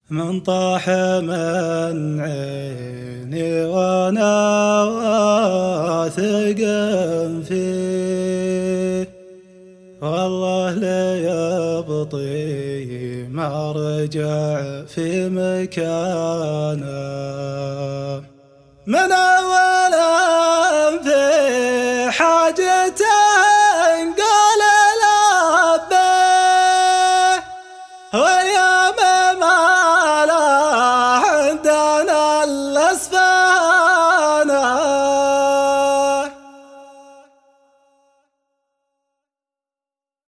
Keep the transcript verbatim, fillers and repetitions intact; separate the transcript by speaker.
Speaker 1: من طاح من عيني وانا واثق فيه، والله ليبطي ما رجع في مكانه. من